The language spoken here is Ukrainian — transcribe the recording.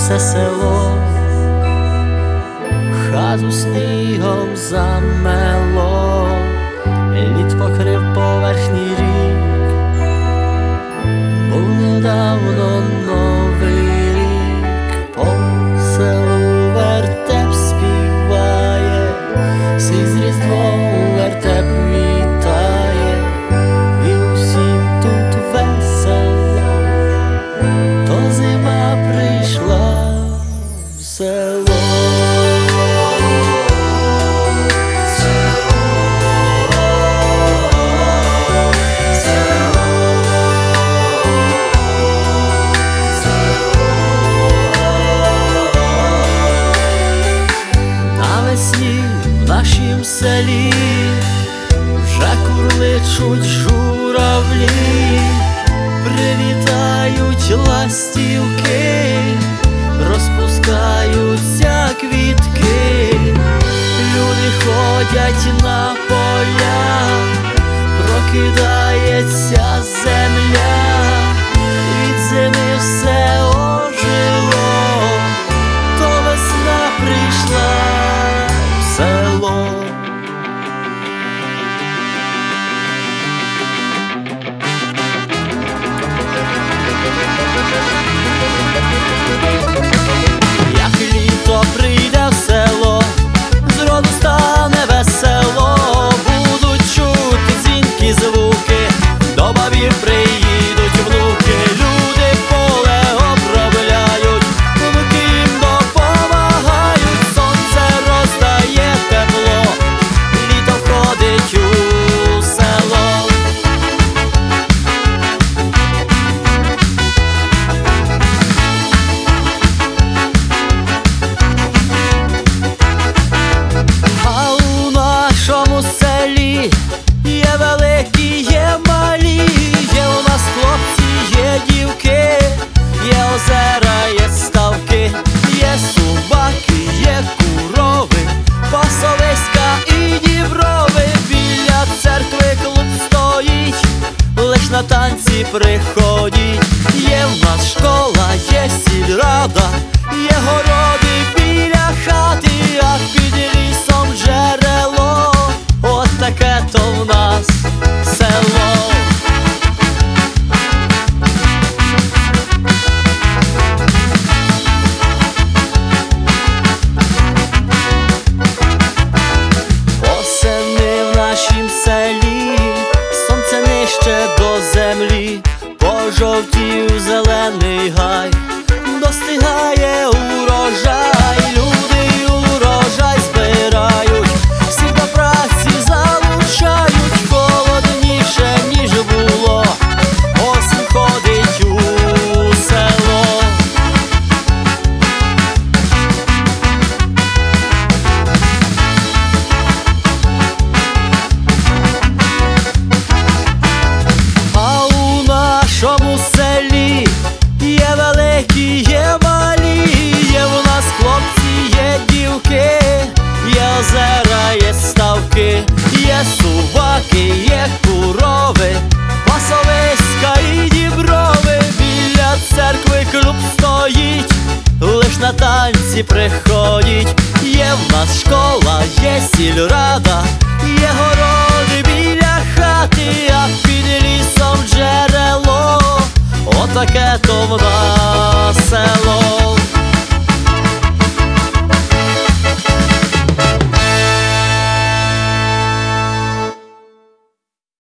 все село, хату снігом замело, лід покрив поверхній рік, був недавно новий рік, по селу вертеп співає, всіх з Різдвом вертеп вітає, і усім тут весело, то зима прийшла в село. В нашім селі вже курличуть журавлі, привітають ластівки, розпускаються квітки, люди ходять на поля, прокидається земля, від зими все ожило, то весна прийшла в село. Як літо прийде в село, зроду стане весело, будуть чути дзвінкі звуки, до бабів приїдуть внуки, люди поле обробляють, внуки їм допомагають, сонце роздає тепло, літо входить у село. А у нашому селі є великі, є малі, є у нас хлопці, є дівки, є озера, є ставки, є собаки, є курови, пасовиська і діброви, біля церкви клуб стоїть, лиш на танці приходіть, є в нас школа, є сільрада, є городи біля хати, а під лісом джерело, от таке то в нас село. Осени в нашім селі, сонце нижче до землі, пожовтів зелений гай, достигає урожай, люди урожай збирають, всіх до праці залучають, холодніше, ніж було, осінь ходить у село. А у нашому селі є великі, є малі, є в нас хлопці, є дівки, є озера, є ставки, є собаки, є курови, пасовиська і діброви, біля церкви клуб стоїть, лиш на танці приходять, є в нас школа, є сільрада, є городи біля хати, а під лісом джерело, отаке то в нас село.